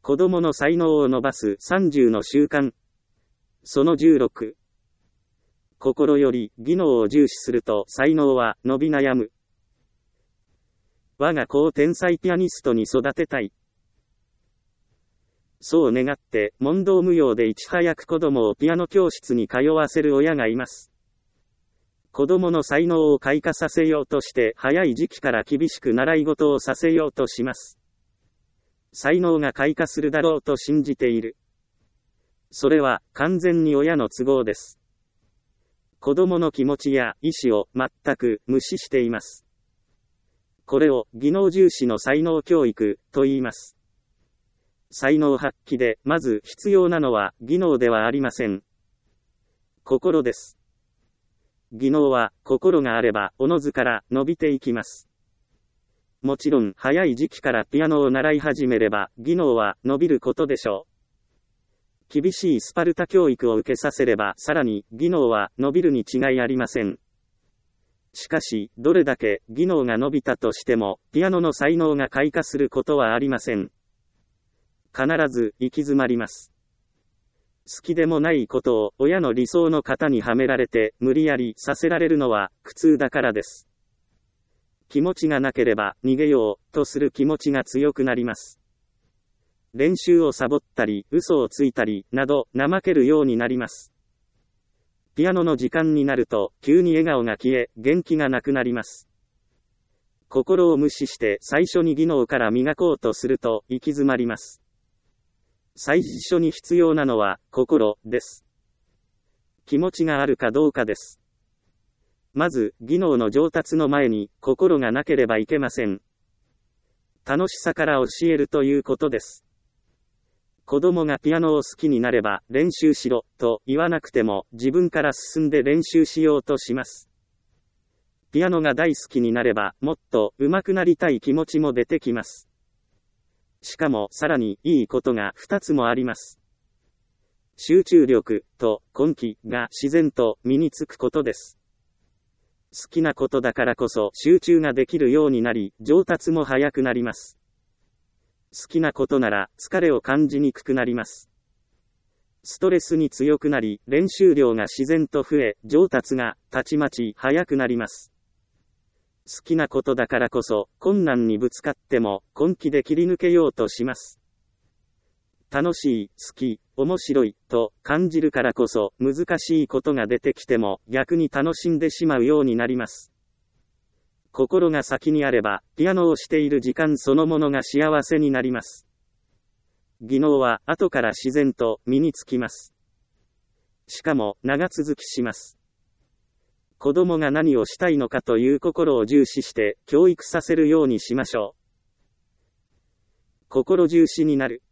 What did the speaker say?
子供の才能を伸ばす30の習慣。その16。心より技能を重視すると才能は伸び悩む。我が子を天才ピアニストに育てたい。そう願って問答無用でいち早く子供をピアノ教室に通わせる親がいます。子供の才能を開花させようとして早い時期から厳しく習い事をさせようとします。才能が開花するだろうと信じている。それは完全に親の都合です。子供の気持ちや意思を全く無視しています。これを技能重視の才能教育と言います。才能発揮でまず必要なのは技能ではありません。心です。技能は心があればおのずから伸びていきます。もちろん早い時期からピアノを習い始めれば技能は伸びることでしょう。厳しいスパルタ教育を受けさせればさらに技能は伸びるに違いありません。しかしどれだけ技能が伸びたとしてもピアノの才能が開花することはありません。必ず行き詰まります。好きでもないことを親の理想の型にはめられて無理やりさせられるのは苦痛だからです。気持ちがなければ逃げようとする気持ちが強くなります。練習をサボったり嘘をついたりなど怠けるようになります。ピアノの時間になると急に笑顔が消え元気がなくなります。心を無視して最初に技能から磨こうとすると行き詰まります。最初に必要なのは心です。気持ちがあるかどうかです。まず技能の上達の前に心がなければいけません。楽しさから教えるということです。子供がピアノを好きになれば練習しろと言わなくても自分から進んで練習しようとします。ピアノが大好きになればもっと上手くなりたい気持ちも出てきます。しかもさらにいいことが2つもあります。集中力と根気が自然と身につくことです。好きなことだからこそ集中ができるようになり上達も早くなります。好きなことなら疲れを感じにくくなります。ストレスに強くなり練習量が自然と増え上達がたちまち早くなります。好きなことだからこそ困難にぶつかっても根気で切り抜けようとします。楽しい、好き、面白いと感じるからこそ難しいことが出てきても逆に楽しんでしまうようになります。心が先にあればピアノをしている時間そのものが幸せになります。技能は後から自然と身につきます。しかも長続きします。子供が何をしたいのかという心を重視して教育させるようにしましょう。心重視になる。